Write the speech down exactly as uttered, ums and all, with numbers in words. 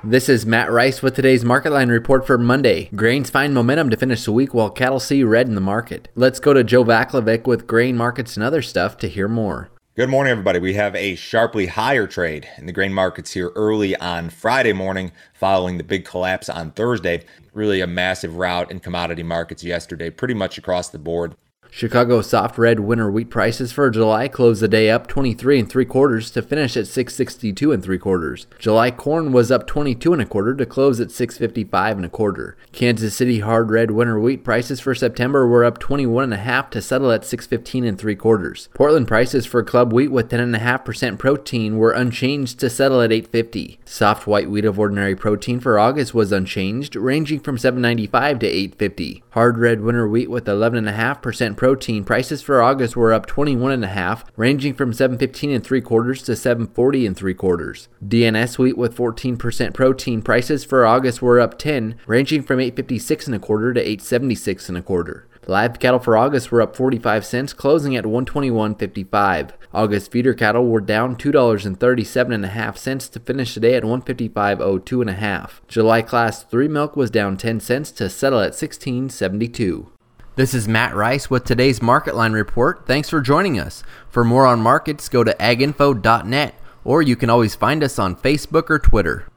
This is Matt Rice with today's Market Line report for Monday. Grains find momentum to finish the week while cattle see red in the market. Let's go to Joe Vaclavic with grain markets and other stuff to hear more. Good morning, everybody. We have a sharply higher trade in the grain markets here early on Friday morning following the big collapse on Thursday. Really a massive rout in commodity markets yesterday, pretty much across the board. Chicago soft red winter wheat prices for July closed the day up twenty-three and three quarters to finish at six sixty-two and three quarters. July corn was up twenty-two and a quarter to close at six fifty-five and a quarter. Kansas City hard red winter wheat prices for September were up twenty-one and a half to settle at six fifteen and three quarters. Portland prices for club wheat with ten and a half percent protein were unchanged to settle at eight fifty. Soft white wheat of ordinary protein for August was unchanged, ranging from seven ninety-five to eight fifty. Hard red winter wheat with eleven and a half percent protein prices for August were up twenty-one and a half, ranging from seven fifteen and three quarters to seven forty and three quarters. D N S wheat with fourteen percent protein prices for August were up ten, ranging from eight fifty-six and a quarter to eight seventy-six and a quarter. Live cattle for August were up forty-five cents, closing at one twenty-one fifty-five. August feeder cattle were down two dollars and thirty-seven and a half cents to finish the day at one fifty-five oh two and a half. July class three milk was down ten cents to settle at sixteen seventy-two. This is Matt Rice with today's Market Line report. Thanks for joining us. For more on markets, go to ag info dot net, or you can always find us on Facebook or Twitter.